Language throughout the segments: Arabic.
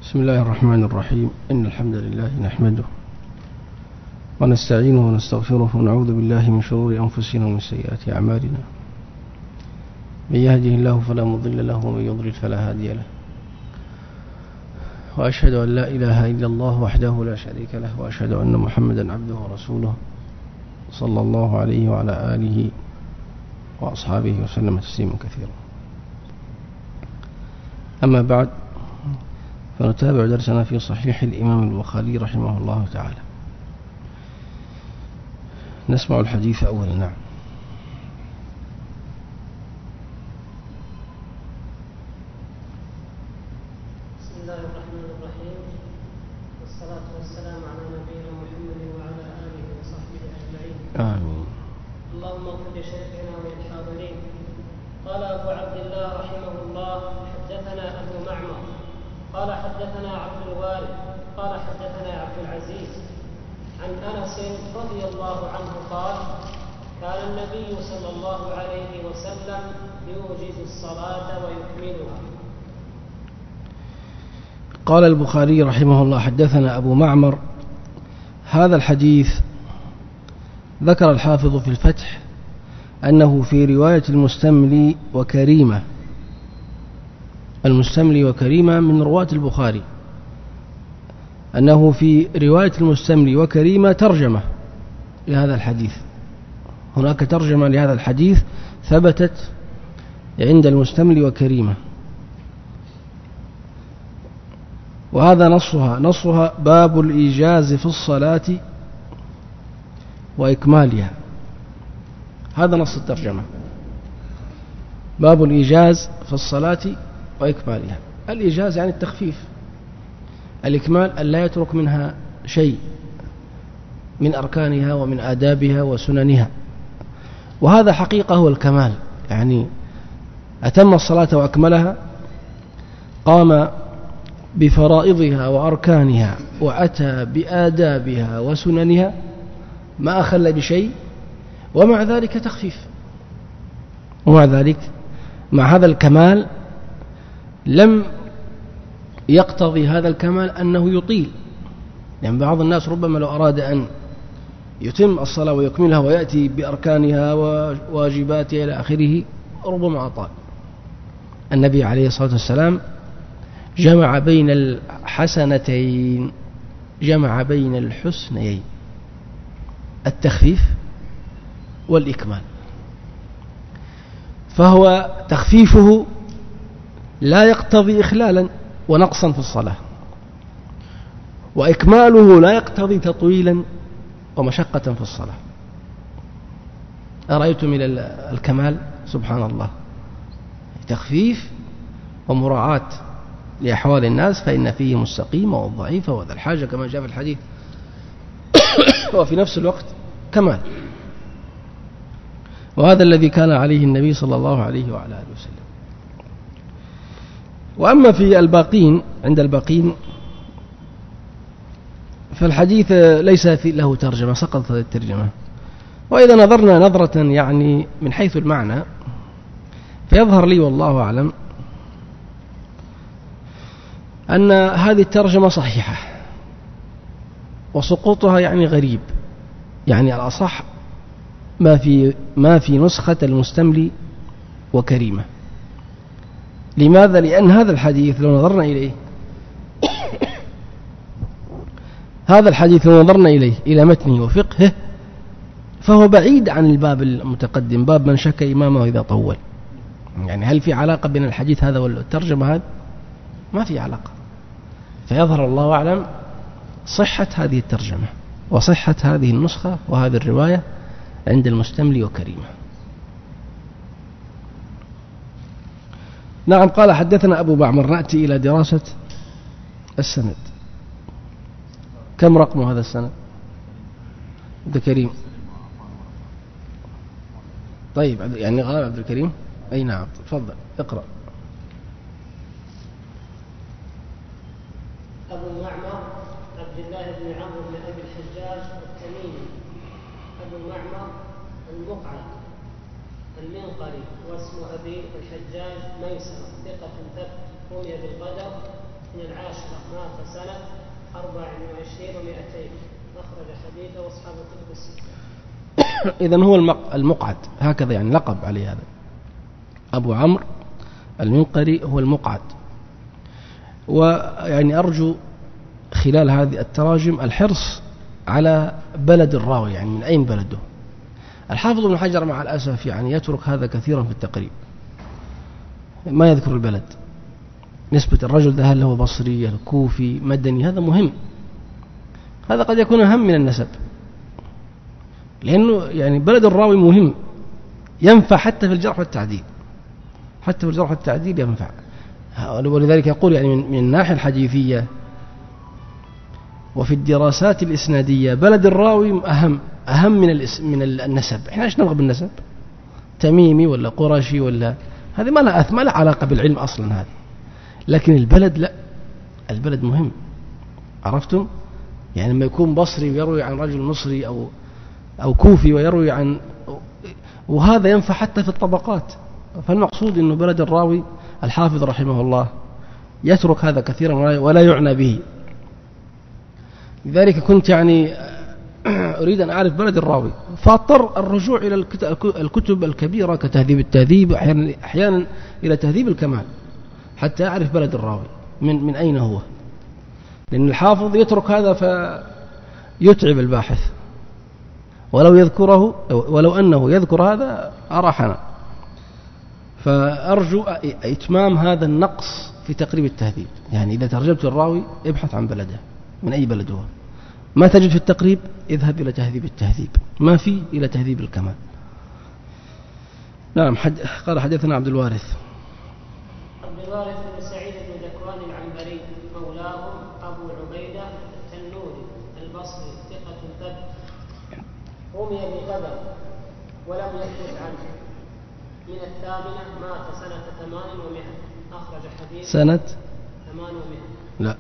بسم الله الرحمن الرحيم. إن الحمد لله نحمده ونستعينه ونستغفره ونعوذ بالله من شرور أنفسنا ومن سيئات أعمالنا. من يهده الله فلا مضل له ومن يضلل فلا هادي له، وأشهد أن لا إله إلا الله وحده لا شريك له، وأشهد أن محمدا عبده ورسوله صلى الله عليه وعلى آله وأصحابه وسلم تسليما كثيرا. أما بعد، فنتابع درسنا في صحيح الإمام البخاري رحمه الله تعالى. نسمع الحديث أولا. نعم. بسم الله الرحمن الرحيم، والصلاة والسلام على نبينا محمد وعلى آله وصحبه أجمعين. آمين. اللهم اغفر لشيخنا وللحاضرين. قال أبو عبد الله رحمه الله: حدثنا أبو معمر قال حدثنا عبد الوارث قال حدثنا عبد العزيز عن أنس رضي الله عنه قال: كان النبي صلى الله عليه وسلم يوجز الصلاة ويكملها. قال البخاري رحمه الله: حدثنا أبو معمر. هذا الحديث ذكر الحافظ في الفتح أنه في رواية المستملي وكريمة. المستملي وكريمة من رواة البخاري، أنه في رواية المستملي وكريمة ترجمة لهذا الحديث. هناك ترجمة لهذا الحديث ثبتت عند المستملي وكريمة، وهذا نصها باب الإيجاز في الصلاة وإكمالها. هذا نص الترجمة، باب الإيجاز في الصلاة وإكمالها. الإيجاز يعني التخفيف، الإكمال أن لا يترك منها شيء من أركانها ومن آدابها وسننها، وهذا حقيقة هو الكمال. يعني أتم الصلاة وأكملها، قام بفرائضها وأركانها وأتى بآدابها وسننها، ما أخل بشيء، ومع ذلك تخفيف. ومع ذلك مع هذا الكمال لم يقتضي هذا الكمال أنه يطيل. يعني بعض الناس ربما لو أراد أن يتم الصلاة ويكملها ويأتي بأركانها وواجباتها إلى آخره ربما أطال. النبي عليه الصلاة والسلام جمع بين الحسنتين، جمع بين الحسنيين، التخفيف والإكمال. فهو تخفيفه لا يقتضي إخلالا ونقصا في الصلاة، وإكماله لا يقتضي تطويلا ومشقة في الصلاة. أرأيتم إلى الكمال؟ سبحان الله، تخفيف ومراعاة لأحوال الناس، فإن فيه السقيم والضعيف وذا الحاجة كما جاء في الحديث، وفي نفس الوقت كمال. وهذا الذي كان عليه النبي صلى الله عليه وعلى آله وسلم. وأما في الباقين، عند الباقين فالحديث ليس له ترجمة، سقطت الترجمة. وإذا نظرنا نظرة يعني من حيث المعنى، فيظهر لي والله أعلم أن هذه الترجمة صحيحة، وسقوطها يعني غريب. يعني الأصح ما في نسخة المستملي وكريمة. لماذا؟ لأن هذا الحديث لو نظرنا إليه هذا الحديث لو نظرنا إليه إلى متنه وفقهه، فهو بعيد عن الباب المتقدم، باب من شك إمامه إذا طول. يعني هل في علاقة بين الحديث هذا والترجمة هذا؟ ما في علاقة. فيظهر الله أعلم صحة هذه الترجمة وصحة هذه النسخة وهذه الرواية عند المستملي وكريمة. نعم. قال: حدثنا أبو معمر. نأتي إلى دراسة السند. كم رقم هذا السند؟ عبد الكريم. طيب، يعني غالب عبد الكريم. أي نعم، تفضل اقرأ. أبو معمر عبد الله بن عمرو بن أبي الحجاج التميمي. أبو معمر المقعد المنقري، واسم أبي الحجاج ميسر، ثقة ثبت، رمي بالقدر، العاشرة مات سنة 24 و200. أخرج حديثه أصحاب الكتب الستة. إذن هو المقعد هكذا، يعني لقب عليه هذا. أبو عمرو المنقري هو المقعد. ويعني أرجو خلال هذه التراجم الحرص على بلد الراوي، يعني من أين بلده. الحافظ ابن حجر مع الأسف يعني يترك هذا كثيرا في التقريب، ما يذكر البلد، نسبة الرجل ده هل هو بصري كوفي مدني، هذا مهم، هذا قد يكون أهم من النسب، لأنه يعني بلد الراوي مهم، ينفع حتى في الجرح والتعديل، حتى في الجرح والتعديل ينفع. ولذلك يقول يعني من الناحية الحديثية وفي الدراسات الإسنادية بلد الراوي أهم من النسب. إحنا إيش نبغى بالنسب؟ تميمي ولا قرشي ولا، هذه ما لها علاقة بالعلم أصلا هذه. لكن البلد لا، البلد مهم، عرفتم؟ يعني لما يكون بصري ويروي عن رجل مصري أو كوفي ويروي عن، وهذا ينفع حتى في الطبقات. فالمقصود أنه بلد الراوي الحافظ رحمه الله يترك هذا كثيرا ولا يعنى به. لذلك كنت يعني أريد أن أعرف بلد الراوي، فاضطر الرجوع إلى الكتب الكبيرة كتهذيب التهذيب، أحيانا إلى تهذيب الكمال، حتى أعرف بلد الراوي من أين هو، لأن الحافظ يترك هذا فيتعب الباحث، ولو أنه يذكر هذا أراحنا. فأرجو إتمام هذا النقص في تقريب التهذيب، يعني إذا ترجمت الراوي ابحث عن بلده، من أي بلد هو. ما تجد في التقريب اذهب إلى تهذيب التهذيب، ما في إلى تهذيب الكمال. نعم. قال حدثنا عبد الوارث بن سعيد بن ذكوان العنبري مولاه أبو عبيدة التنوري البصري ثقة ثبت، رمي بغدر ولم يثبت عنه، من 8 مات سنة 800. أخرج حديث سنة 800. لا،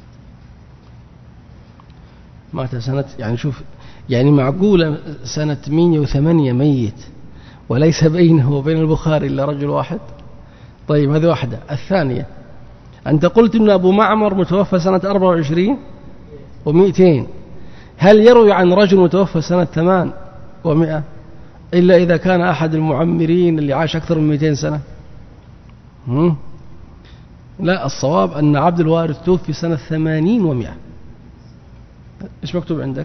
مات سنة، يعني شوف، يعني معقولة سنة 108 ميت وليس بينه وبين البخاري إلا رجل واحد؟ طيب هذه واحدة. الثانية، أنت قلت أن أبو معمر متوفى سنة 24 و200، هل يروي عن رجل متوفى سنة 800 إلا إذا كان أحد المعمرين اللي عاش أكثر من 200 سنة؟ لا، الصواب أن عبد الوارث توفي سنة 80 و100. إيش مكتوب عندك؟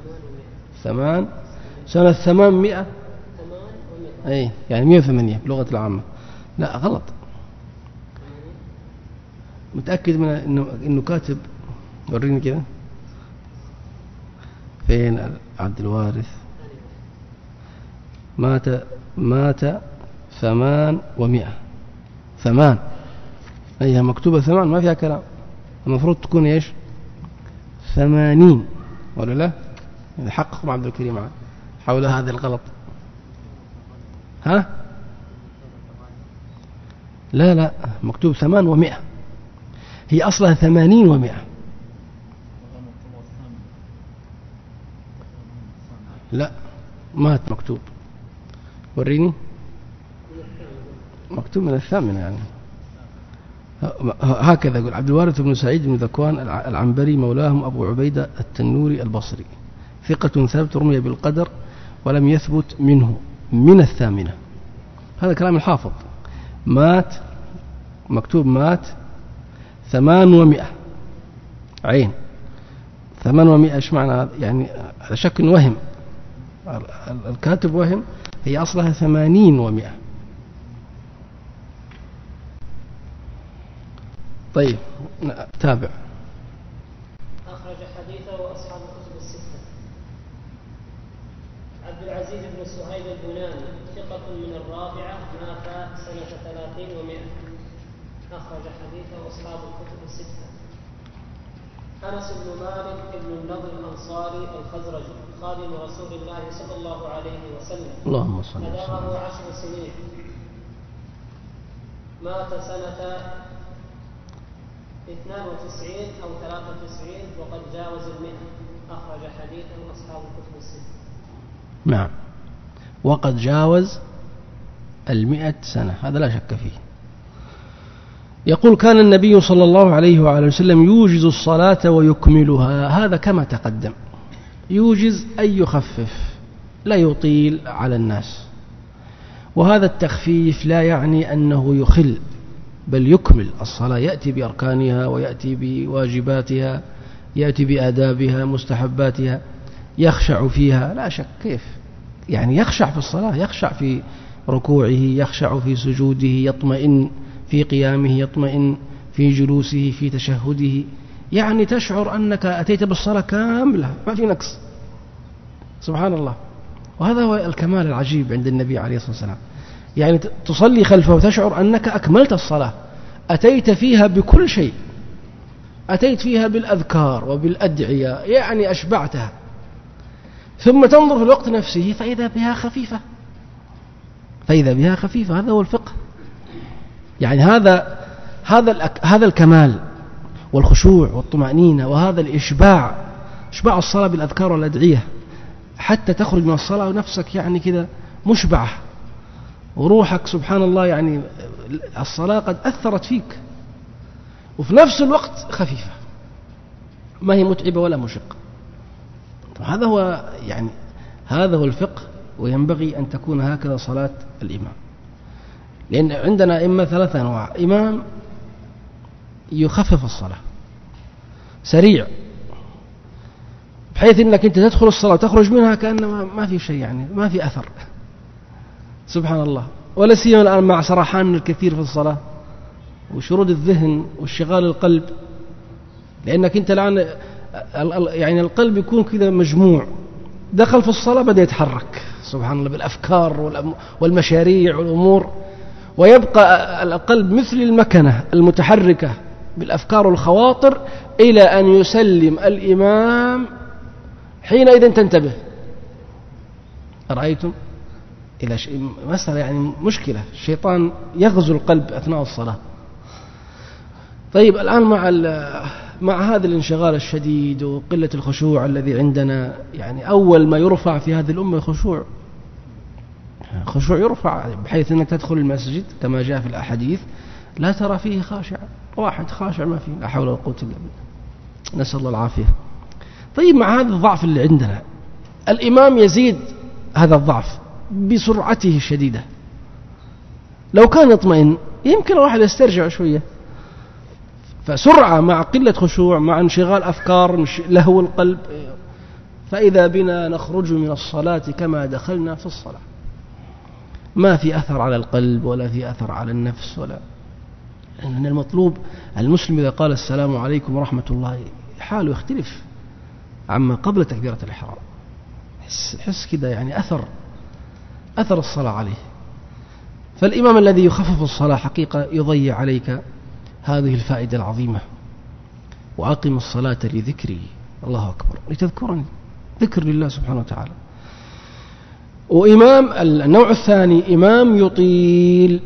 سنة 800. أي يعني 108 بلغة العامة. لا غلط، متأكد من إنه كاتب. وريني كده فين عبد الوارث. مات 800. 8 أيها مكتوبة 8 ما فيها كلام، المفروض تكون إيش 80 ولا لا؟ حقق مع عبد الكريم حول هذا الغلط. ها لا مكتوب 800، هي أصلها 80 و100. لا مات مكتوب، وريني. مكتوب من 8 يعني، هكذا يقول عبد الوارث بن سعيد بن ذكوان العنبري مولاهم أبو عبيدة التنوري البصري ثقة ثابت، رمي بالقدر ولم يثبت منه، من 8. هذا كلام الحافظ. مات مكتوب مات 800 عين 800. ايش معنى هذا؟ يعني على شك وهم، الكاتب وهم، هي أصلها 80 و100. طيب تابع. أخرج حديثه أصحاب الكتب الستة. عبد العزيز بن سهيل البناني ثقة من الرابعة مات سنة 30 و100. أخرج حديثه أصحاب الكتب الستة. أنس بن مالك بن النضر الأنصاري الخزرجي خادم رسول الله صلى الله عليه وسلم، اللهم صل وسلم، أدامه 10 سنين، مات سنة 92 أو 93 وقد جاوز 100. أخرج حديثه أصحاب الكتب الستة. نعم، وقد جاوز 100 سنة، هذا لا شك فيه. يقول كان النبي صلى الله عليه وآله وسلم يوجز الصلاة ويكملها، هذا كما تقدم، يوجز أي يخفف، لا يطيل على الناس. وهذا التخفيف لا يعني أنه يخل، بل يكمل الصلاة، يأتي بأركانها ويأتي بواجباتها، يأتي بآدابها مستحباتها، يخشع فيها لا شك. كيف يعني يخشع في الصلاة؟ يخشع في ركوعه، يخشع في سجوده، يطمئن في قيامه، يطمئن في جلوسه، في تشهده، يعني تشعر أنك أتيت بالصلاة كاملة ما في نقص. سبحان الله. وهذا هو الكمال العجيب عند النبي عليه الصلاة والسلام، يعني تصلي خلفه وتشعر أنك أكملت الصلاة، أتيت فيها بكل شيء، أتيت فيها بالأذكار وبالأدعية، يعني أشبعتها. ثم تنظر في الوقت نفسه فإذا بها خفيفة، فإذا بها خفيفة. هذا هو الفقه. يعني هذا الكمال والخشوع والطمأنينة، وهذا الإشباع، إشباع الصلاة بالأذكار والأدعية، حتى تخرج من الصلاة ونفسك يعني كذا مشبعة، وروحك سبحان الله يعني الصلاة قد أثرت فيك، وفي نفس الوقت خفيفة، ما هي متعبة ولا مشقة. هذا هو يعني هذا هو الفقه، وينبغي أن تكون هكذا صلاة الإمام. لأن عندنا إما ثلاثة أنواع: إمام يخفف الصلاة سريع بحيث أنك أنت تدخل الصلاة وتخرج منها كأنما ما في شيء، يعني ما في أثر، سبحان الله. ولا سيما الآن مع سرحان الكثير في الصلاة وشرود الذهن واشتغال القلب، لأنك أنت الآن يعني القلب يكون كذا مجموع، دخل في الصلاة بدأ يتحرك سبحان الله بالأفكار والمشاريع والأمور، ويبقى القلب مثل المكنة المتحركة بالأفكار والخواطر إلى أن يسلم الإمام، حينئذ تنتبه. أرأيتم إلى مسألة يعني مشكلة، الشيطان يغزو القلب أثناء الصلاة. طيب الآن مع هذا الانشغال الشديد وقلة الخشوع الذي عندنا، يعني أول ما يرفع في هذه الأمة خشوع يرفع، بحيث أنك تدخل المسجد كما جاء في الأحاديث لا ترى فيه خاشع واحد، خاشع ما فيه، لا حول ولا قوة إلا بالله، نسأل الله العافية. طيب مع هذا الضعف اللي عندنا، الإمام يزيد هذا الضعف بسرعته الشديدة. لو كان يطمئن يمكن الواحد يسترجع شوية، فسرعة مع قلة خشوع مع انشغال أفكار لهو القلب، فإذا بنا نخرج من الصلاة كما دخلنا في الصلاة، ما في أثر على القلب ولا في أثر على النفس ولا. لأن المطلوب المسلم إذا قال السلام عليكم ورحمة الله حاله يختلف عما قبل تكبيرة الإحرام، حس كده يعني أثر الصلاة عليه. فالإمام الذي يخفف الصلاة حقيقة يضيع عليك هذه الفائدة العظيمة. وأقم الصلاة لذكري، الله أكبر، لتذكرني، ذكر لله سبحانه وتعالى. وإمام النوع الثاني إمام يطيل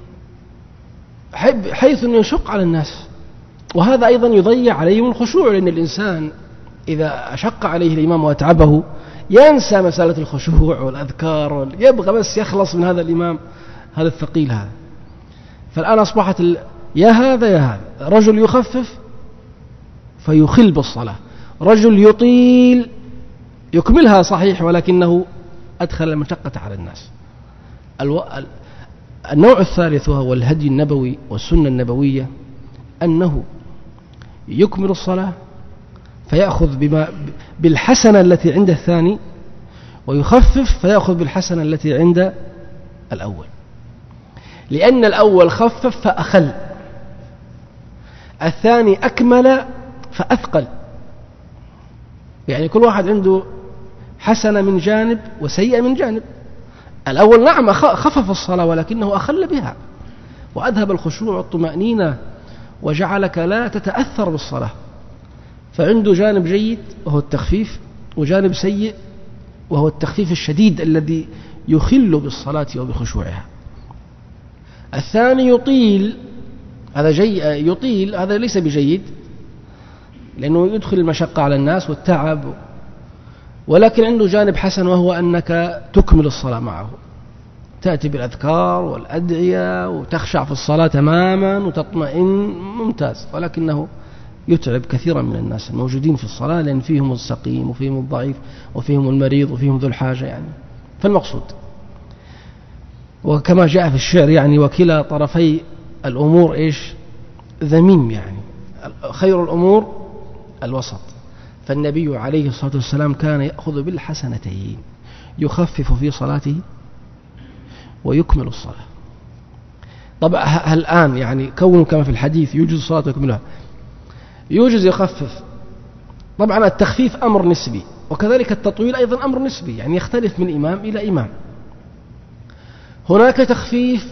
حيث أنه يشق على الناس، وهذا أيضا يضيع عليهم الخشوع، لأن الإنسان إذا أشق عليه الإمام وأتعبه ينسى مسألة الخشوع والأذكار، يبغى بس يخلص من هذا الإمام هذا الثقيل هذا. فالآن أصبحت يا هذا رجل يخفف فيخل بالصلاة، رجل يطيل يكملها صحيح ولكنه أدخل المشقة على الناس. النوع الثالث وهو الهدي النبوي والسنة النبوية، أنه يكمل الصلاة فيأخذ بالحسنة التي عند الثاني، ويخفف فيأخذ بالحسنة التي عند الأول، لأن الأول خفف فأخل، الثاني أكمل فأثقل. يعني كل واحد عنده حسنة من جانب وسيئة من جانب. الأول نعم خفف الصلاة ولكنه أخل بها وأذهب الخشوع والطمأنينة وجعلك لا تتأثر بالصلاة، فعنده جانب جيد وهو التخفيف، وجانب سيء وهو التخفيف الشديد الذي يخل بالصلاة وبخشوعها. الثاني يطيل، هذا يطيل، هذا ليس بجيد لأنه يدخل المشقة على الناس والتعب، ولكن عنده جانب حسن وهو أنك تكمل الصلاة معه. تأتي بالأذكار والأدعية وتخشع في الصلاة تماما وتطمئن، ممتاز، ولكنه يتعب كثيرا من الناس الموجودين في الصلاة، لأن فيهم السقيم وفيهم الضعيف وفيهم المريض وفيهم ذو الحاجة يعني. فالمقصود، وكما جاء في الشعر يعني وكلا طرفي الأمور إيش؟ ذميم، يعني خير الأمور الوسط. فالنبي عليه الصلاة والسلام كان يأخذ بالحسنتين، يخفف في صلاته ويكمل الصلاة. طبعا الآن يعني كونه كما في الحديث يوجز الصلاة ويكملها، يوجز يخفف. طبعا التخفيف أمر نسبي، وكذلك التطويل أيضا أمر نسبي، يعني يختلف من إمام إلى إمام. هناك تخفيف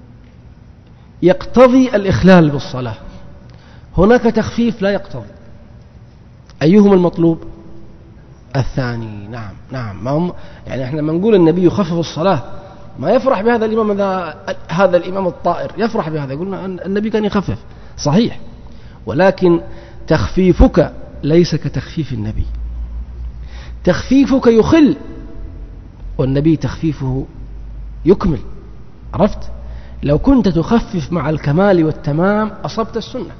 يقتضي الإخلال بالصلاة، هناك تخفيف لا يقتضي. أيهما المطلوب؟ الثاني. نعم ما هم يعني احنا لما نقول النبي يخفف الصلاة ما يفرح بهذا الإمام، هذا الإمام الطائر يفرح بهذا، يقولنا النبي كان يخفف صحيح، ولكن تخفيفك ليس كتخفيف النبي. تخفيفك يخل، والنبي تخفيفه يكمل. عرفت؟ لو كنت تخفف مع الكمال والتمام أصبت السنة،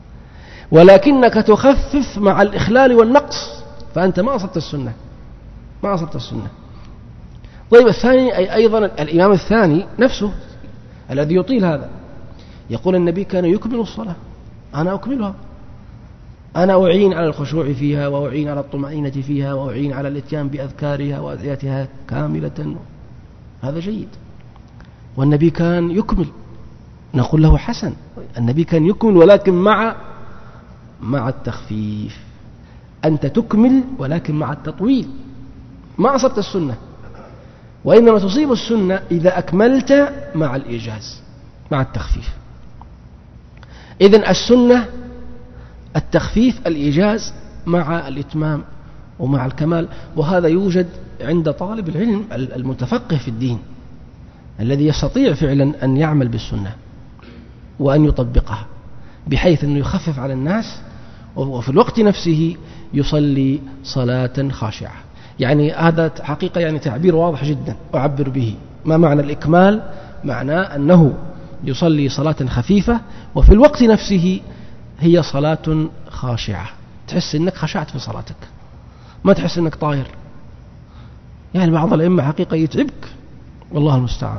ولكنك تخفف مع الإخلال والنقص فأنت ما أصبت السنة، ما أصبت السنة. طيب الثاني أيضا الإمام الثاني نفسه الذي يطيل هذا يقول النبي كان يكمل الصلاة، أنا أكملها، أنا أعين على الخشوع فيها، وأعين على الطمأنينة فيها، وأعين على الإتيان بأذكارها وأدعيتها كاملة. هذا جيد. والنبي كان يكمل، نقول له حسن، النبي كان يكمل ولكن مع التخفيف. أنت تكمل ولكن مع التطويل، ما أصبت السنة، وإنما تصيب السنة إذا أكملت مع الإيجاز مع التخفيف. إذن السنة التخفيف، الإيجاز مع الإتمام ومع الكمال. وهذا يوجد عند طالب العلم المتفقه في الدين الذي يستطيع فعلا أن يعمل بالسنة وأن يطبقها، بحيث أنه يخفف على الناس وفي الوقت نفسه يصلي صلاة خاشعة. يعني هذا حقيقة يعني تعبير واضح جدا أعبر به. ما معنى الإكمال؟ معناه أنه يصلي صلاة خفيفة وفي الوقت نفسه هي صلاة خاشعة، تحس أنك خشعت في صلاتك، ما تحس أنك طاير. يعني بعض الأئمة حقيقة يتعبك، والله المستعان،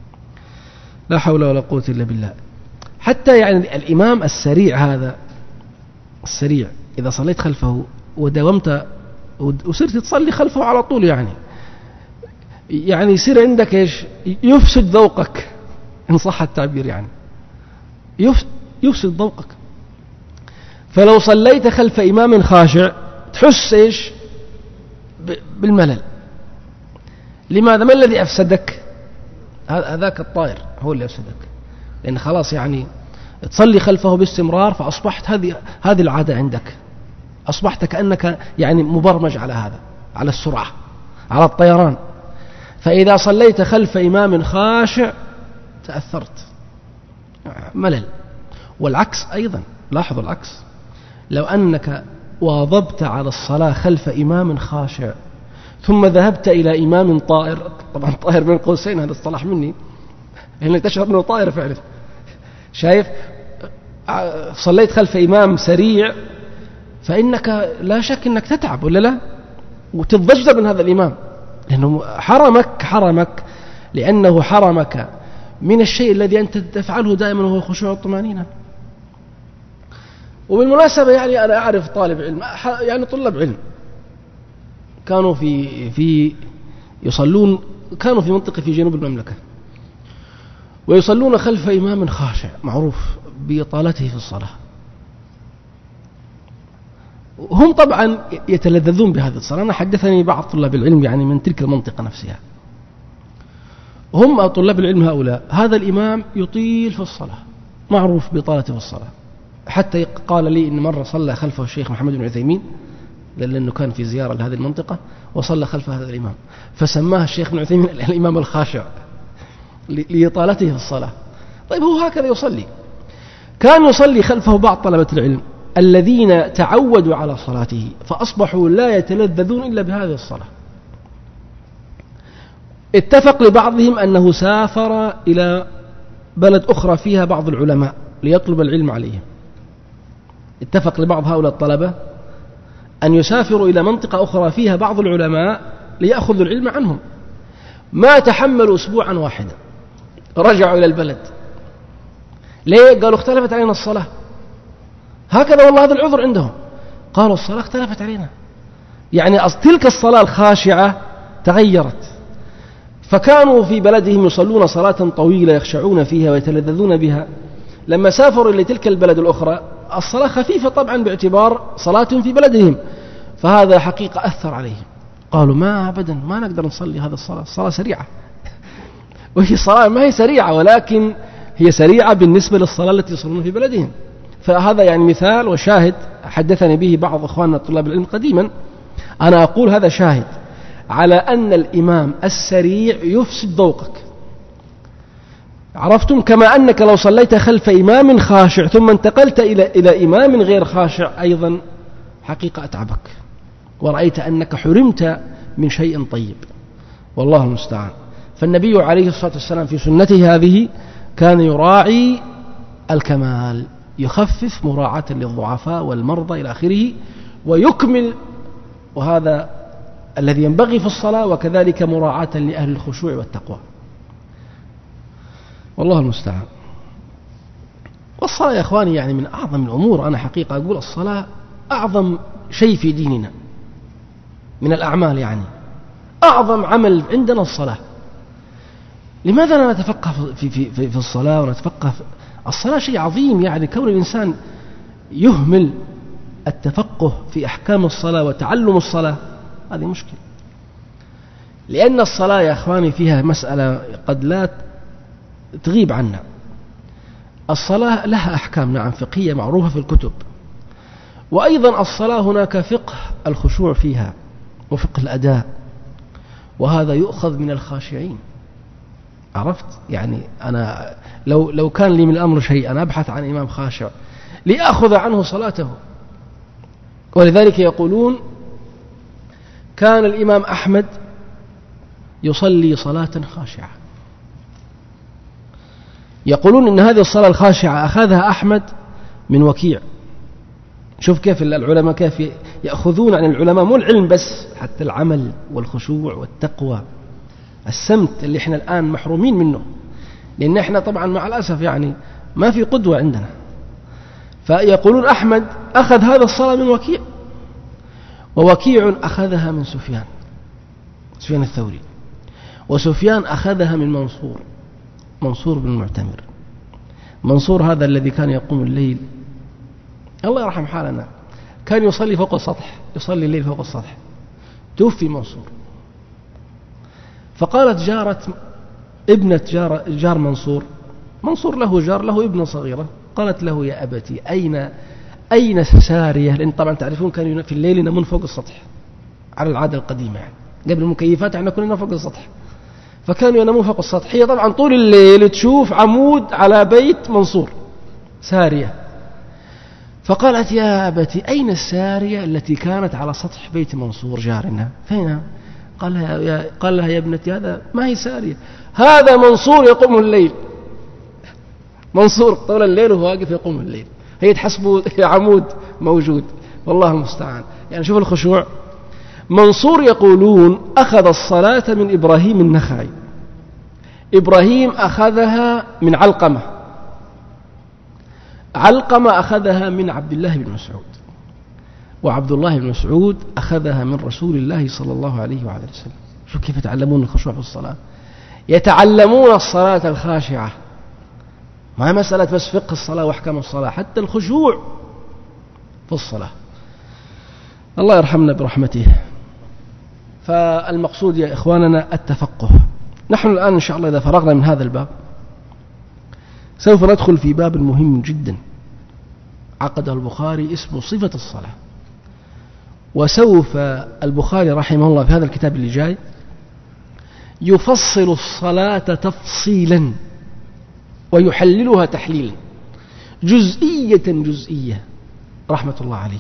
لا حول ولا قوة إلا بالله. حتى يعني الإمام السريع هذا، السريع إذا صليت خلفه وداومت وصرت تصلي خلفه على طول، يعني يصير عندك إيش؟ يفسد ذوقك إن صح التعبير، يعني يفسد ذوقك. فلو صليت خلف إمام خاشع تحس إيش؟ بالملل. لماذا؟ ما الذي أفسدك؟ هذاك الطائر هو اللي أفسدك، لأن خلاص يعني تصلي خلفه باستمرار، فأصبحت هذه العادة عندك، أصبحت كأنك يعني مبرمج على هذا، على السرعة، على الطيران. فإذا صليت خلف إمام خاشع تأثرت، ملل. والعكس أيضا، لاحظوا العكس، لو أنك واظبت على الصلاة خلف إمام خاشع ثم ذهبت إلى إمام طائر، طبعا طائر بين قوسين هذا اصطلاح مني، لأنك تشعر أنه طائر فعلا، شايف؟ صليت خلف إمام سريع فإنك لا شك أنك تتعب ولا لا، وتتضجر من هذا الإمام، لأنه حرمك لأنه حرمك من الشيء الذي أنت تفعله دائما وهو الخشوع والطمأنينة. وبالمناسبة يعني أنا أعرف طالب علم، يعني طلاب علم كانوا في يصلون، كانوا في منطقة في جنوب المملكة، ويصلون خلف إمام خاشع معروف بإطالته في الصلاة. هم طبعا يتلذذون بهذه الصلاة. أنا حدثني بعض طلاب العلم يعني من تلك المنطقة نفسها، هم طلاب العلم هؤلاء، هذا الإمام يطيل في الصلاة، معروف بإطالته في الصلاة. حتى قال لي إن مرة صلى خلفه الشيخ محمد بن عثيمين، لأنه كان في زيارة لهذه المنطقة وصلى خلف هذا الإمام، فسماه الشيخ بن عثيمين الإمام الخاشع لإطالته في الصلاة. طيب هو هكذا يصلي. كان يصلي خلفه بعض طلبة العلم الذين تعودوا على صلاته فأصبحوا لا يتلذذون إلا بهذه الصلاة. اتفق لبعضهم أنه سافر إلى بلد أخرى فيها بعض العلماء ليطلب العلم عليهم. اتفق لبعض هؤلاء الطلبة أن يسافروا إلى منطقة أخرى فيها بعض العلماء ليأخذوا العلم عنهم. ما تحملوا أسبوعا واحدا، رجعوا إلى البلد. ليه؟ قالوا اختلفت علينا الصلاة. هكذا والله هذا العذر عندهم. قالوا الصلاة اختلفت علينا، يعني تلك الصلاة الخاشعة تغيرت. فكانوا في بلدهم يصلون صلاة طويلة يخشعون فيها ويتلذذون بها. لما سافروا إلى تلك البلد الأخرى الصلاة خفيفة طبعا باعتبار صلاة في بلدهم، فهذا حقيقة أثر عليهم. قالوا ما أبدا ما نقدر نصلي هذا الصلاة سريعة. وهي صلاة ما هي سريعة، ولكن هي سريعة بالنسبة للصلاة التي يصلون في بلدهم. فهذا يعني مثال وشاهد حدثني به بعض إخواننا طلاب العلم قديما. أنا أقول هذا شاهد على أن الإمام السريع يفسد ذوقك. عرفتم؟ كما أنك لو صليت خلف إمام خاشع ثم انتقلت إلى إمام غير خاشع أيضا حقيقة أتعبك، ورأيت أنك حرمت من شيء طيب، والله المستعان. فالنبي عليه الصلاة والسلام في سنته هذه كان يراعي الكمال، يخفف مراعاة للضعفاء والمرضى إلى آخره، ويكمل، وهذا الذي ينبغي في الصلاة، وكذلك مراعاة لأهل الخشوع والتقوى، والله المستعان. والصلاة يا أخواني يعني من أعظم الأمور. أنا حقيقة أقول الصلاة أعظم شيء في ديننا من الأعمال، يعني أعظم عمل عندنا الصلاة. لماذا لا نتفقه في الصلاة ونتفقه الصلاة شيء عظيم، يعني كون الإنسان يهمل التفقه في أحكام الصلاة وتعلم الصلاة هذه مشكلة. لأن الصلاة يا أخواني فيها مسألة قد لا تغيب عنا. الصلاة لها أحكام نعم فقهية معروفة في الكتب، وأيضا الصلاة هناك فقه الخشوع فيها وفقه الأداء، وهذا يؤخذ من الخاشعين. عرفت؟ يعني أنا لو كان لي من الأمر شيء أنا أبحث عن إمام خاشع لأخذ عنه صلاته. ولذلك يقولون كان الإمام أحمد يصلي صلاة خاشعة. يقولون إن هذه الصلاة الخاشعة أخذها أحمد من وكيع. شوف كيف العلماء كيف يأخذون عن العلماء، مو العلم بس، حتى العمل والخشوع والتقوى، السمت اللي احنا الآن محرومين منه، لأن احنا طبعا مع الأسف يعني ما في قدوة عندنا. فيقولون أحمد أخذ هذا الصلاة من وكيع، ووكيع أخذها من سفيان الثوري، وسفيان أخذها من منصور بن المعتمر. منصور هذا الذي كان يقوم الليل، الله يرحم حالنا، كان يصلي فوق السطح، يصلي الليل فوق السطح. توفي منصور، فقالت ابنة جار منصور له جار له ابنة صغيرة، قالت له يا أبتي أين سارية؟ لأن طبعا تعرفون كانوا في الليل ينامون فوق السطح على العادة القديمة، يعني قبل المكيفات احنا كنا ننام فوق السطح، فكانوا ينامون فوق السطح. هي طبعا طول الليل تشوف عمود على بيت منصور سارية، فقالت يا أبتي أين السارية التي كانت على سطح بيت منصور جارنا؟ فين؟ قال لها يا ابنتي هذا ما هي سارية، هذا منصور يقوم الليل. منصور طول الليل وهو واقف يقوم الليل، هي تحسبه عمود موجود، والله المستعان. يعني شوف الخشوع. منصور يقولون أخذ الصلاة من إبراهيم النخعي، إبراهيم أخذها من علقمة أخذها من عبد الله بن مسعود، وعبد الله بن مسعود أخذها من رسول الله صلى الله عليه وعلى وسلم. شوف كيف يتعلمون الخشوع في الصلاة، يتعلمون الصلاة الخاشعة، ما مسألة بس فقه الصلاة وأحكام الصلاة، حتى الخشوع في الصلاة. الله يرحمنا برحمته. فالمقصود يا إخواننا التفقه. نحن الآن إن شاء الله إذا فرغنا من هذا الباب سوف ندخل في باب مهم جدا عقده البخاري اسمه صفة الصلاة. وسوف البخاري رحمه الله في هذا الكتاب اللي جاي يفصل الصلاة تفصيلا ويحللها تحليلا جزئية رحمة الله عليه،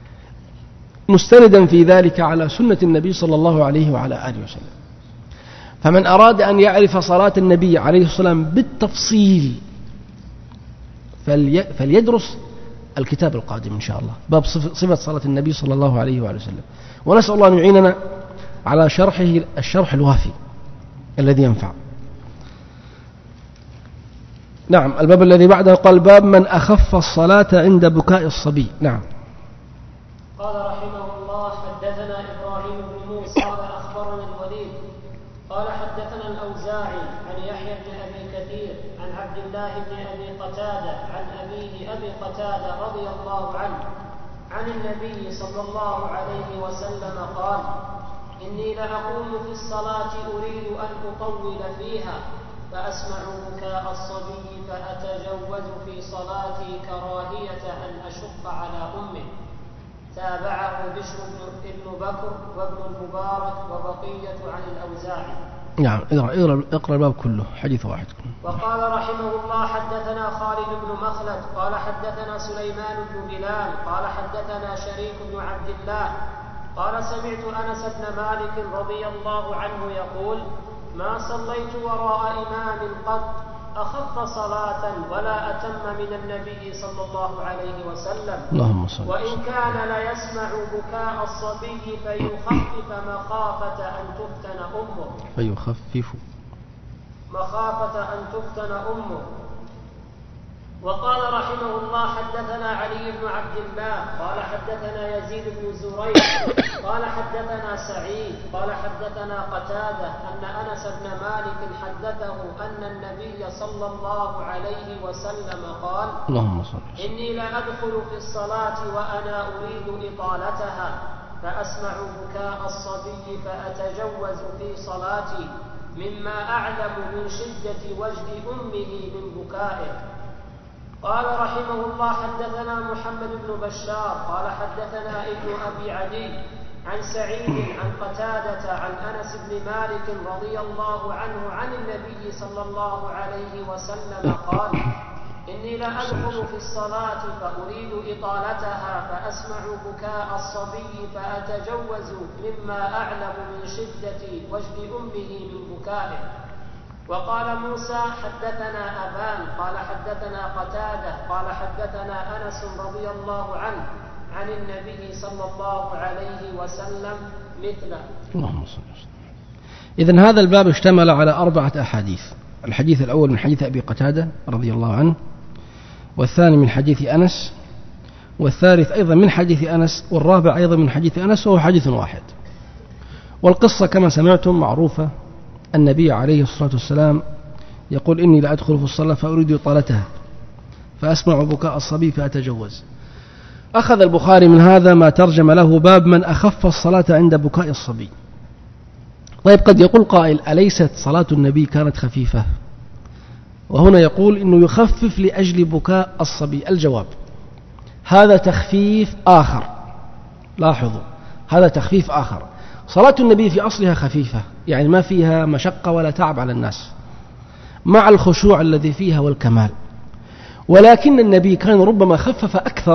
مستندا في ذلك على سنة النبي صلى الله عليه وعلى آله وسلم. فمن أراد أن يعرف صلاة النبي عليه الصلاة والسلام بالتفصيل فليدرس الكتاب القادم إن شاء الله، باب صفة صلاة النبي صلى الله عليه وآله وسلم. ونسأل الله أن يعيننا على شرحه الشرح الوافي الذي ينفع. نعم. الباب الذي بعده قال باب من أخف الصلاة عند بكاء الصبي. نعم. قال رحمه الله حدثنا إبراهيم بن موسى قال أخبرنا الوليد قال حدثنا الأوزاعي عن يحيى بن أبي كثير عن عبد الله بن أبي قتادة عن أبيه أبي قتادة رضي الله عنه عن النبي صلى الله عليه وسلم قال إني لأقوم في الصلاة أريد أن أطول فيها فأسمع بكاء الصبي فأتجوز في صلاتي كراهية أن أشق على أمه. تابعه بشر بن بكر وابن المبارك وبقية عن الأوزاعي. نعم. اقرأ الباب كله حديث واحد. وقال رحمه الله حدثنا خالد بن مخلد قال حدثنا سليمان بن بلال قال حدثنا شريك بن عبد الله قال سمعت أنس بن مالك رضي الله عنه يقول ما صليت وراء إمام قط أخف صلاة ولا أتم من النبي صلى الله عليه وسلم وإن كان ليسمع بكاء الصبي فيخفف مخافة أن تفتن أمه. وقال رحمه الله حدثنا علي بن عبد الله قال حدثنا يزيد بن زريع قال حدثنا سعيد قال حدثنا قتادة أن أنس بن مالك حدثه أن النبي صلى الله عليه وسلم قال إني لأدخل في الصلاة وأنا أريد إطالتها فأسمع بكاء الصبي فأتجوز في صلاتي مما أعلم من شدة وجد أمه من بكائه. قال رحمه الله حدثنا محمد بن بشار قال حدثنا ابن أبي عدي عن سعيد عن قتادة عن أنس بن مالك رضي الله عنه عن النبي صلى الله عليه وسلم قال إني لأدخل في الصلاة فأريد إطالتها فأسمع بكاء الصبي فأتجوز مما أعلم من شدة وجد أمه من بكائه. وقال موسى حدثنا أبان قال حدثنا قتادة قال حدثنا أنس رضي الله عنه عن النبي صلى الله عليه وسلم مثله. اللهم صل وسلم. إذن هذا الباب اشتمل على 4 أحاديث. الحديث الأول من حديث أبي قتادة رضي الله عنه، والثاني من حديث أنس، والثالث أيضا من حديث أنس، والرابع أيضا من حديث أنس، وهو حديث واحد. والقصة كما سمعتم معروفة. النبي عليه الصلاة والسلام يقول إني لأدخل في الصلاة فأريد إطالتها فأسمع بكاء الصبي فأتجوز. أخذ البخاري من هذا ما ترجم له باب من أخف الصلاة عند بكاء الصبي. طيب قد يقول قائل أليست صلاة النبي كانت خفيفة؟ وهنا يقول إنه يخفف لأجل بكاء الصبي. الجواب هذا تخفيف آخر. لاحظوا هذا تخفيف آخر. صلاة النبي في أصلها خفيفة، يعني ما فيها مشقة ولا تعب على الناس، مع الخشوع الذي فيها والكمال. ولكن النبي كان ربما خفف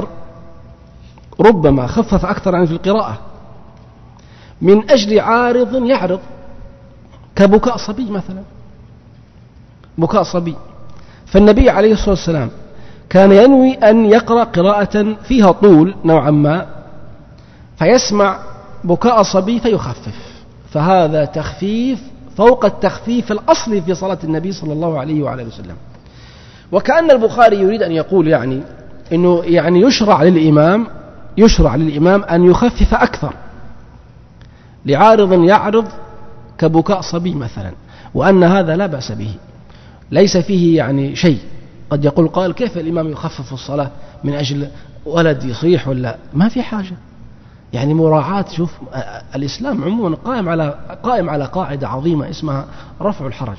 أكثر عن في القراءة من أجل عارض يعرض، كبكاء صبي مثلا، بكاء صبي. فالنبي عليه الصلاة والسلام كان ينوي أن يقرأ قراءة فيها طول نوعا ما فيسمع بكاء صبي فيخفف، فهذا تخفيف فوق التخفيف الأصلي في صلاة النبي صلى الله عليه وعلى وسلم. وكأن البخاري يريد أن يقول إنه يشرع للإمام أن يخفف أكثر لعارض يعرض كبكاء صبي مثلا، وأن هذا لا بأس به، ليس فيه شيء. قد يقول قائل كيف الإمام يخفف الصلاة من أجل ولد يصيح ولا ما في حاجة، مراعاة. شوف الإسلام عموما قائم على قاعدة عظيمة اسمها رفع الحرج.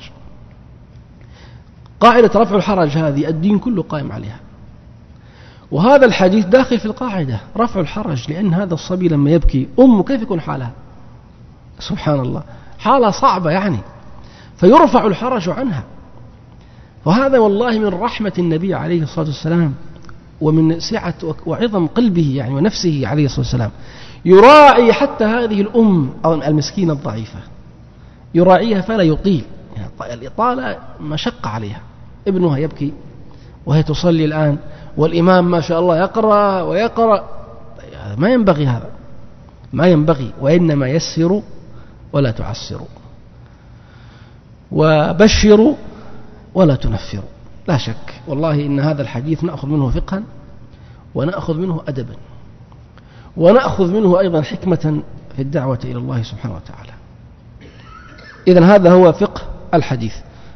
قاعدة رفع الحرج هذه الدين كله قائم عليها، وهذا الحديث داخل في القاعدة رفع الحرج. لأن هذا الصبي لما يبكي أمه كيف يكون حالها؟ سبحان الله، حالة صعبة فيرفع الحرج عنها. وهذا والله من رحمة النبي عليه الصلاة والسلام ومن سعة وعظم قلبه ونفسه عليه الصلاة والسلام، يراعي حتى هذه الأم المسكينة الضعيفة، يراعيها فلا يطيل، يعني الإطالة مشقة عليها. ابنها يبكي وهي تصلي الآن والإمام ما شاء الله يقرأ ويقرأ، ما ينبغي هذا، ما ينبغي، وإنما يسروا ولا تعسروا، وبشروا ولا تنفروا. لا شك والله إن هذا الحديث نأخذ منه فقها، ونأخذ منه أدبا، ونأخذ منه أيضا حكمة في الدعوة إلى الله سبحانه وتعالى. إذن هذا هو فقه الحديث.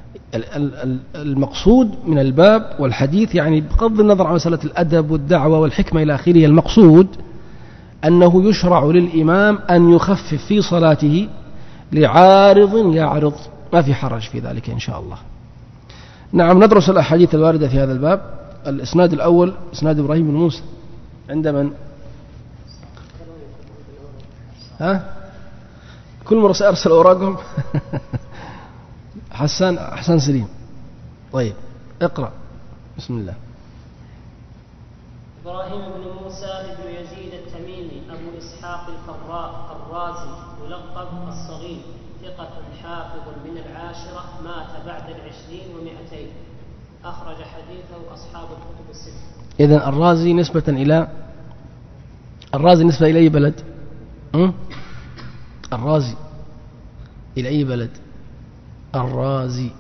المقصود من الباب والحديث، يعني بغض النظر عن مسألة الأدب والدعوة والحكمة إلى آخره، المقصود أنه يشرع للإمام أن يخفف في صلاته لعارض يعرض، ما في حرج في ذلك إن شاء الله. نعم، ندرس الأحاديث الواردة في هذا الباب. الإسناد الأول إسناد إبراهيم بن موسى عند من؟ ها؟ كل مرة سأرسل أوراقهم. حسان سليم. طيب اقرأ. بسم الله. إبراهيم بن موسى بن يزيد التميمي أبو إسحاق الفراء الرازي يلقب الصغير، ثقة حافظ من العاشرة، مات بعد 20 و200، أخرج حديثه أصحاب الكتب الستة. إذن الرازي نسبة إلى أي بلد؟ الرازي إلى أي بلد؟ الرازي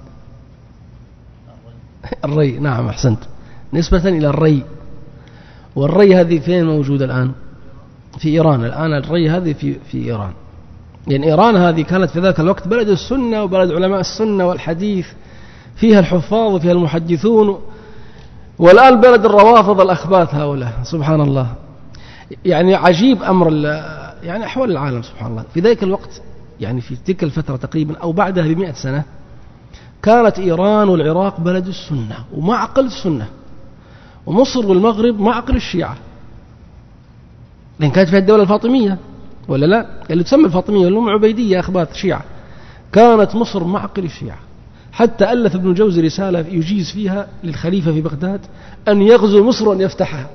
الري. نعم أحسنت، نسبة إلى الري. والري هذه فين موجودة الآن؟ في إيران. الآن الري هذه في إيران، لأن إيران هذه كانت في ذاك الوقت بلد السنة وبلد علماء السنة والحديث، فيها الحفاظ وفيها المحدثون، والآن بلد الروافض الأخباث هؤلاء. سبحان الله، يعني عجيب أمر يعني أحوال العالم سبحان الله. في ذاك الوقت، يعني في تلك الفترة تقريبا أو بعدها ب100 سنة، كانت إيران والعراق بلد السنة ومعقل السنة، ومصر والمغرب معقل الشيعة، لأن كانت فيها الدولة الفاطمية ولا لا، اللي تسمى الفاطمية والأم عبيدية أخباث شيعة. كانت مصر معقل الشيعة، حتى ألف ابن الجوزي رسالة يجيز فيها للخليفة في بغداد أن يغزو مصر وأن يفتحها.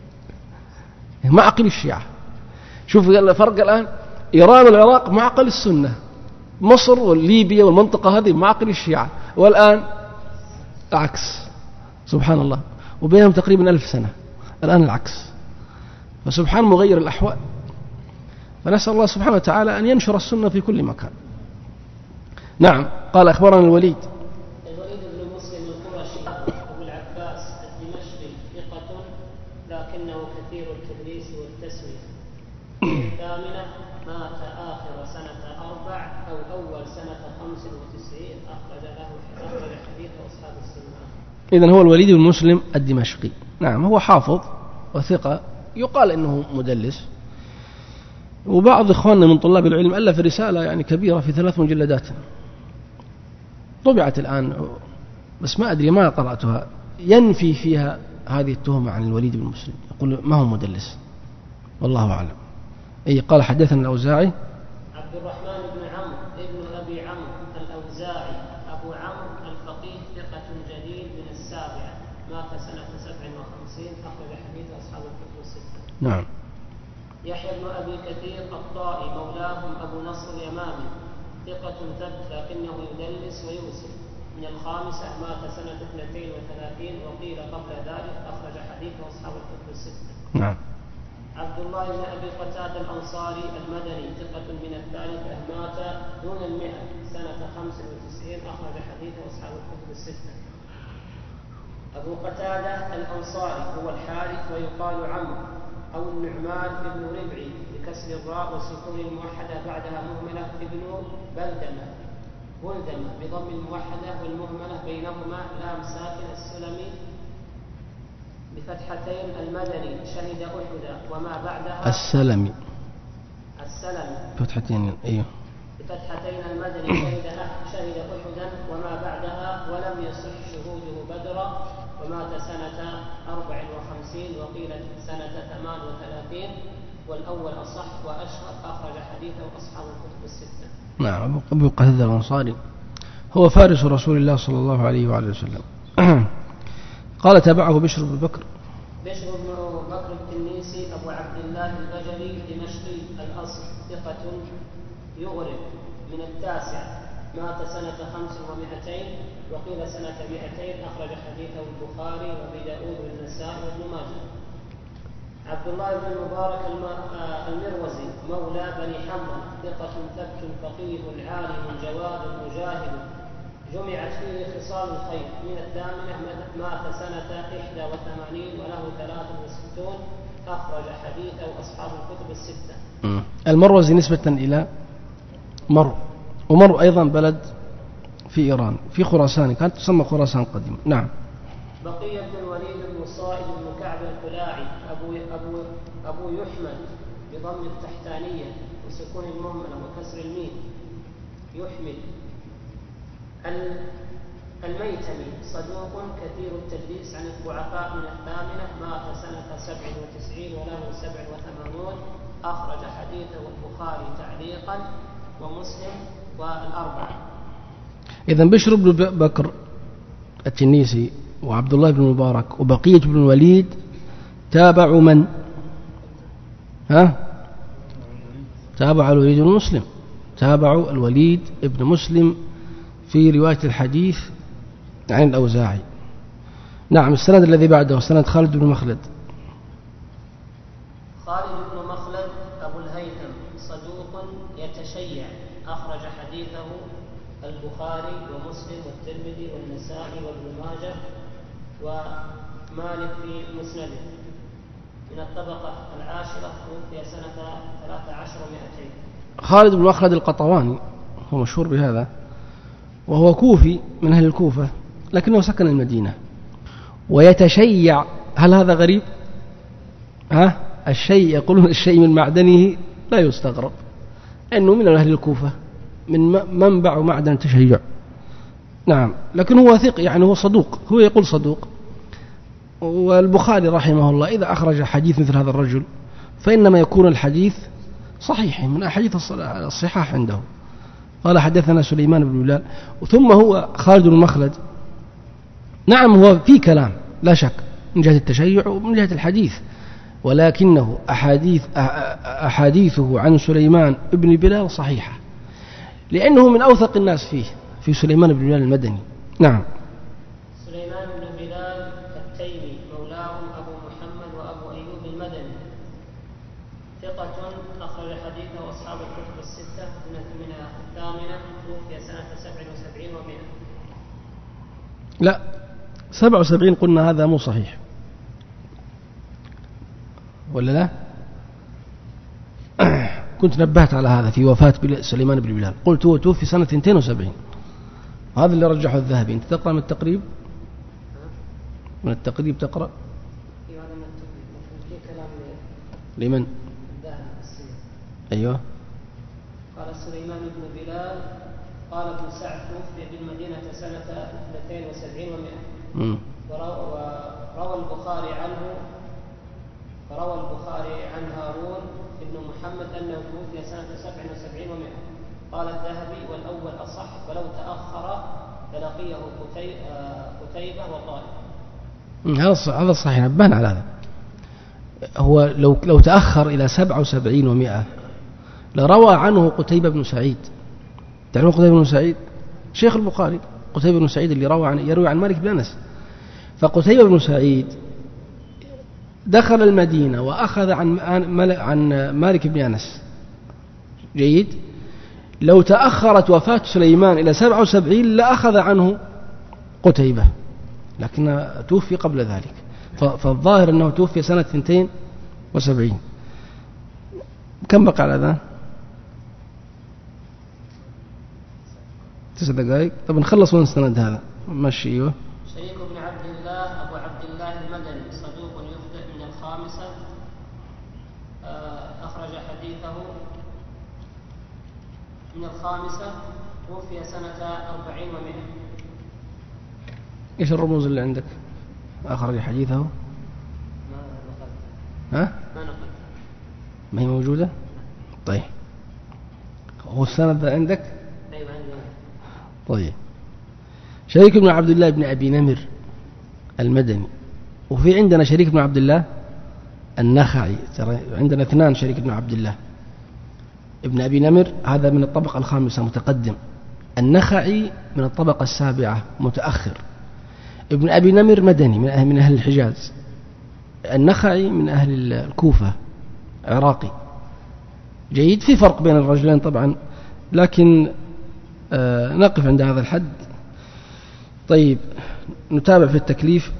معقل الشيعة. شوف الفرق الآن، إيران والعراق معقل السنة، مصر والليبيا والمنطقة هذه معقل الشيعة، والآن العكس. سبحان الله، وبينهم تقريبا 1000 سنة، الآن العكس. فسبحان مغير الأحوال. فنسأل الله سبحانه وتعالى أن ينشر السنة في كل مكان. نعم، قال أخبرنا الوليد بن مسلم القرشي أبو العباس الدمشقي، ثقة لكنه كثير التدليس والتسوية. الثامنة، مات آخر سنة 4 أو أول سنة 95، أخرج حديث أصحاب السنة. إذن هو الوليد بن مسلم الدمشقي. نعم، هو حافظ وثقة، يقال إنه مدلس. وبعض إخواننا من طلاب العلم ألف رسالة يعني كبيرة في 3 مجلدات، طبعت الآن بس ما أدري، ما قرأتها، ينفي فيها هذه التهمة عن الوليد بن مسلم، يقول ما هو مدلس، والله أعلم. أي قال حدثنا الأوزاعي عبد الرحمن بن عمرو ابن أبي عمرو الأوزاعي أبو عمرو الفقيه، ثقة جليل من 7، مات سنة 57، أخرج حديث أصحاب الكتب الستة. نعم. يحيى بن أبي كثير الطائي مولاهم أبو نصر اليمامي، ثقة ثبت لكنه يدلس ويوسف، من 5، مات سنة 32 وقيل قبل ذلك، أخرج حديث أصحاب الكتب الستة. نعم. عبد الله بن أبي قتادة الأنصاري المدني، ثقة من 3، مات دون 100 سنة 95، أخرج حديث أصحاب الكتب الستة. أبو قتادة الأنصاري هو الحارث ويقال عمرو أو النعمان ابن ربعي بكسر الراء والسكون الموحدة بعدها مهملة، ابن بلدمة بضم الموحدة والمهملة بينهما لام ساكن، السلمي بفتحتين، المدني، شهد أحدا وما بعدها السلمي فتحتين، أيوه بفتحتين، المدني، شهد أحدا وما بعدها، ولم يصح شهوده بدرا، ومات سنة 54 وقيل سنة 38، والأول أصح وأشهر، أخرج حديثه أصحاب الكتب الستة. نعم. أبو قتادة الأنصاري هو فارس رسول الله صلى الله عليه وعلى وسلم. قال تبعه بشر بن بكر التنيسي أبو عبد الله البجلي دمشقي الأصل، ثقة يغرب، من 9، مات سنة 500 وقيل سنة 200. أخرج حديثه البخاري وأبي داود والنسائي وابن ماجه. عبد الله بن المبارك المروزي مولى بني حمد ثقة ثبت فقيه عالم جواد مجاهد جمعت فيه خصال الخير. من 8 مات سنة 81 وله 63. أخرج حديثه أصحاب الكتب الستة. المروزي نسبة إلى مرو، ومرو أيضا بلد في إيران في خراسان، كانت تسمى خراسان قديما. نعم. بقية بن الوليد بن صائد بن كعب الخلاعي أبو يحمد بضم التحتانية وسكون المهملة وكسر الميم يحمد الميتمي صدوق كثير التدليس عن الضعفاء من 8. مات سنة 97 وله 87. أخرج حديثه البخاري تعليقا ومسلم والأربعة. إذن بشر بن بكر التنيسي وعبد الله بن المبارك وبقية بن الوليد تابعوا من؟ تابعوا الوليد بن مسلم، تابعوا الوليد بن مسلم في رواية الحديث عن الأوزاعي. نعم. السند الذي بعده سند خالد بن مخلد. خالد بن مخلد أبو الهيثم صدوق يتشيع. أخرج حديثه البخاري ومسلم والترمذي والنسائي وابن ماجه ومالك في مسنده. من الطبقة 10 توفي سنة 13 و200. خالد بن مخلد القطواني هو مشهور بهذا، وهو كوفي من أهل الكوفة لكنه سكن المدينة. ويتشيع، هل هذا غريب؟ الشيء يقولون الشيء من معدنه لا يستغرب، أنه من أهل الكوفة من منبع معدن التشيع. نعم. لكن هو ثق، يعني هو صدوق، هو يقول صدوق. والبخاري رحمه الله إذا أخرج حديث مثل هذا الرجل فإنما يكون الحديث صحيح من أحاديث الصحاح عنده. قال حدثنا سليمان بن بلال. ثم هو خالد بن مخلد، نعم هو في كلام لا شك من جهة التشيع ومن جهة الحديث، ولكنه أحاديثه عن سليمان بن بلال صحيحة، لأنه من أوثق الناس فيه، في سليمان بن بلال المدني. نعم. سليمان بن بلال التيمي مولاهم أبو محمد وأبو أيوب المدني ثقة. أخرج حديثه أصحاب الكتب الستة. من 8 توفي سنة 77 و100. لا 77 قلنا هذا مو صحيح ولا لا؟ كنت نبهت على هذا في وفاة سليمان بن بلال، قلت هو توفي سنة 72. هذا اللي رجحه الذهبي. أنت تقرأ من التقريب؟ من التقريب تقرأ؟ لمن؟ أيوه. قال سليمان بن بلال قال ابن سعد توفي بالمدينة سنة 72 و100. وروى البخاري عن هارون بن محمد أنه توفي سنة 77 و100. قال الذهبي والأول أصح، ولو تأخر فلقيه قتيبة وطالب. هذا صحيح، نبهنا على هذا. هو لو تأخر إلى 77 و100 لروى عنه قتيبة بن سعيد. تعرفون قتيبة بن سعيد؟ شيخ البخاري قتيبة بن سعيد اللي يروي عن مالك بن أنس. فقتيبة بن سعيد دخل المدينة وأخذ عن مالك بن أنس. جيد. لو تأخرت وفاة سليمان إلى 77 لأخذ عنه قتيبة، لكن توفي قبل ذلك، فالظاهر أنه توفي سنة 72. كم بقى على ذا؟ 9 دقائق. طب نخلص ونستند هذا ماشي. ايوه. شريك بن عبد الله أبو عبد الله المدني صدوق يخطئ من 5. أخرج حديثه من 5. توفي سنة 40 و100. ايش الرموز اللي عندك؟ أخرج حديثه ما نقلت. ما هي موجودة؟ طيب هو السند عندك؟ أيوة عندي. طيب. شريك بن عبد الله بن أبي نمر المدني، وفي عندنا شريك بن عبد الله النخعي. ترى عندنا 2 شريك بن عبد الله ابن أبي نمر، هذا من الطبقة 5 متقدم. النخعي من الطبقة السابعة متأخر. ابن أبي نمر مدني من أهل الحجاز. النخعي من أهل الكوفة عراقي. جيد. في فرق بين الرجلين طبعا، لكن نقف عند هذا الحد. طيب نتابع في التكليف.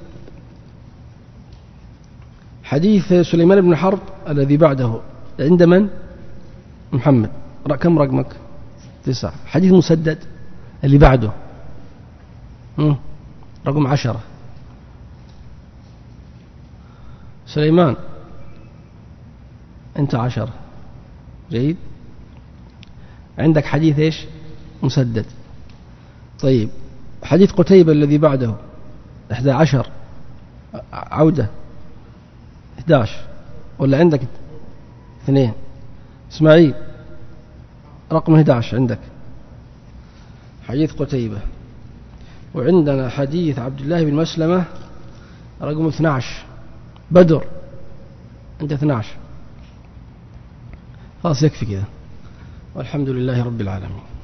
حديث سليمان بن حرب الذي بعده عند من؟ محمد. كم رقمك؟ 9. حديث مسدد اللي بعده رقم 10. سليمان أنت 10. جيد. عندك حديث إيش؟ مسدد. طيب حديث قتيبة الذي بعده 11 عودة 11 ولا عندك 2؟ إسماعيل رقم 11 عندك حديث قتيبة. وعندنا حديث عبد الله بن مسلمة رقم 12. بدر أنت 12. خلاص يكفي كذا، والحمد لله رب العالمين.